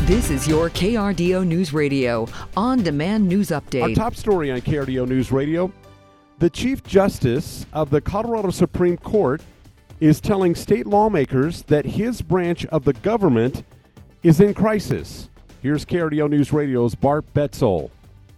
This is your KRDO News Radio on-demand news update. Our top story on KRDO News Radio, the Chief Justice of the Colorado Supreme Court is telling state lawmakers that his branch of the government is in crisis. Here's KRDO News Radio's Bart Betzel.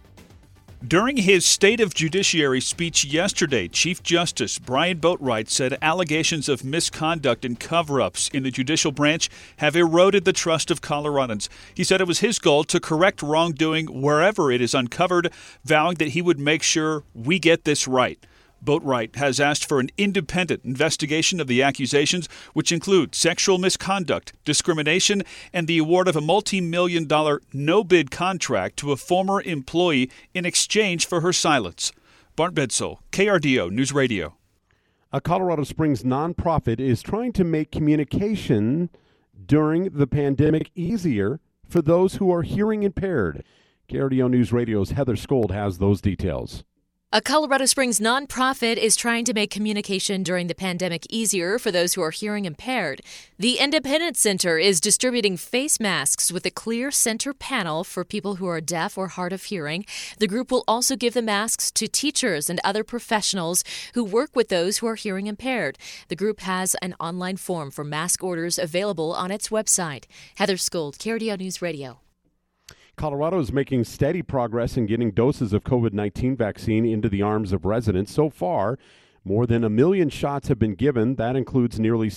During his State of Judiciary speech yesterday, Chief Justice Brian Boatwright said allegations of misconduct and cover-ups in the judicial branch have eroded the trust of Coloradans. He said it was his goal to correct wrongdoing wherever it is uncovered, vowing that he would make sure we get this right. Boatwright has asked for an independent investigation of the accusations, which include sexual misconduct, discrimination, and the award of a multi-million-dollar no-bid contract to a former employee in exchange for her silence. Bart Betzel, KRDO News Radio. A Colorado Springs nonprofit is trying to make communication during the pandemic easier for those who are hearing impaired. KRDO News Radio's Heather Skold has those details. A Colorado Springs nonprofit is trying to make communication during the pandemic easier for those who are hearing impaired. The Independence Center is distributing face masks with a clear center panel for people who are deaf or hard of hearing. The group will also give the masks to teachers and other professionals who work with those who are hearing impaired. The group has an online form for mask orders available on its website. Heather Skold, KRDO News Radio. Colorado is making steady progress in getting doses of COVID-19 vaccine into the arms of residents. So far, more than 1 million shots have been given. That includes nearly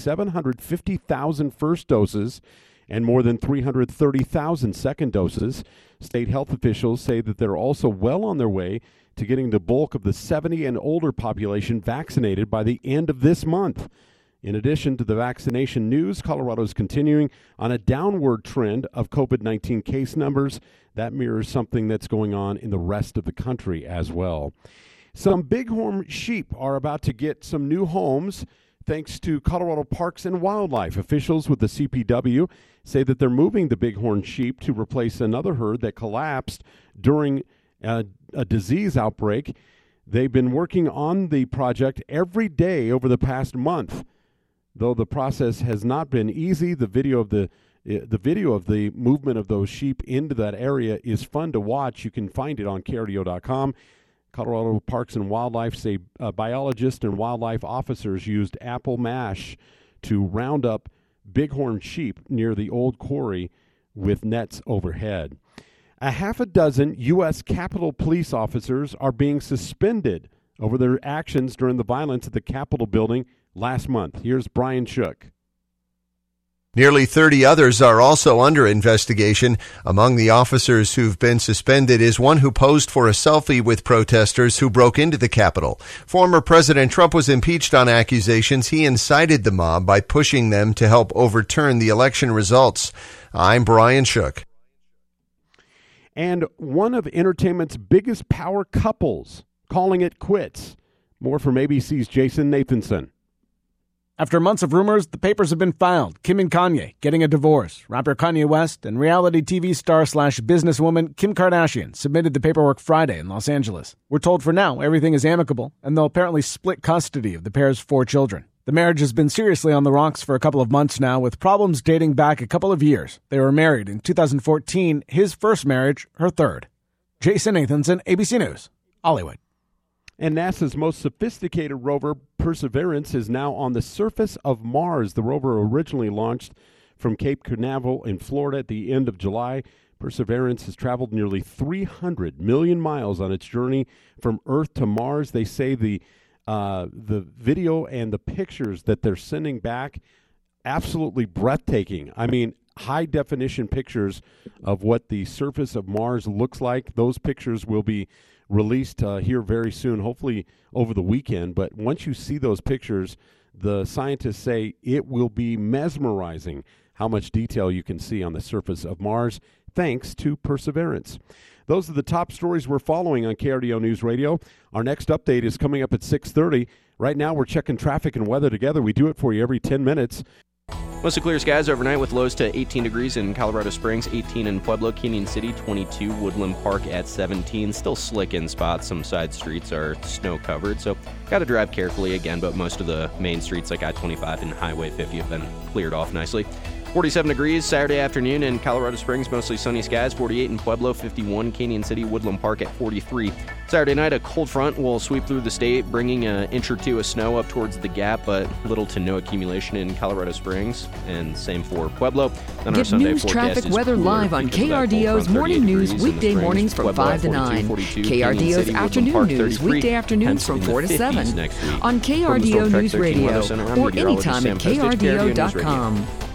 750,000 first doses and more than 330,000 second doses. State health officials say that they're also well on their way to getting the bulk of the 70 and older population vaccinated by the end of this month. In addition to the vaccination news, Colorado is continuing on a downward trend of COVID-19 case numbers. That mirrors something that's going on in the rest of the country as well. Some bighorn sheep are about to get some new homes thanks to Colorado Parks and Wildlife. Officials with the CPW say that they're moving the bighorn sheep to replace another herd that collapsed during a disease outbreak. They've been working on the project every day over the past month. Though the process has not been easy, the video of the movement of those sheep into that area is fun to watch. You can find it on KRDO.com. Colorado Parks and Wildlife say biologists and wildlife officers used apple mash to round up bighorn sheep near the old quarry with nets overhead. A half a dozen U.S. Capitol police officers are being suspended over their actions during the violence at the Capitol building last month. Here's Brian Shook. Nearly 30 others are also under investigation. Among the officers who've been suspended is one who posed for a selfie with protesters who broke into the Capitol. Former President Trump was impeached on accusations he incited the mob by pushing them to help overturn the election results. I'm Brian Shook. And one of entertainment's biggest power couples calling it quits. More from ABC's Jason Nathanson. After months of rumors, the papers have been filed. Kim and Kanye getting a divorce. Rapper Kanye West and reality TV star/businesswoman Kim Kardashian submitted the paperwork Friday in Los Angeles. We're told for now everything is amicable, and they'll apparently split custody of the pair's 4 children. The marriage has been seriously on the rocks for a couple of months now, with problems dating back a couple of years. They were married in 2014, his first marriage, her third. Jason Nathanson, ABC News, Hollywood. And NASA's most sophisticated rover, Perseverance, is now on the surface of Mars. The rover originally launched from Cape Canaveral in Florida at the end of July. Perseverance has traveled nearly 300 million miles on its journey from Earth to Mars. They say the video and the pictures that they're sending back, absolutely breathtaking. I mean, high-definition pictures of what the surface of Mars looks like. Those pictures will be released here very soon, hopefully over the weekend. But once you see those pictures, the scientists say it will be mesmerizing how much detail you can see on the surface of Mars, thanks to Perseverance. Those are the top stories we're following on KRDO News Radio. Our next update is coming up at 6:30. Right now, we're checking traffic and weather together. We do it for you every 10 minutes. Mostly clear skies overnight with lows to 18 degrees in Colorado Springs, 18 in Pueblo, Canyon City, 22, Woodland Park at 17. Still slick in spots. Some side streets are snow covered, so got to drive carefully again, but most of the main streets like I-25 and Highway 50 have been cleared off nicely. 47 degrees Saturday afternoon in Colorado Springs, mostly sunny skies. 48 in Pueblo, 51 Canyon City, Woodland Park at 43. Saturday night, a cold front will sweep through the state, bringing an inch or two of snow up towards the Gap, but little to no accumulation in Colorado Springs, and same for Pueblo. Then Get news, traffic, weather live on KRDO's Morning News weekday mornings from 5 to 9. KRDO's afternoon news weekday afternoons from 4 to 7 on KRDO News Radio or anytime at KRDO.com.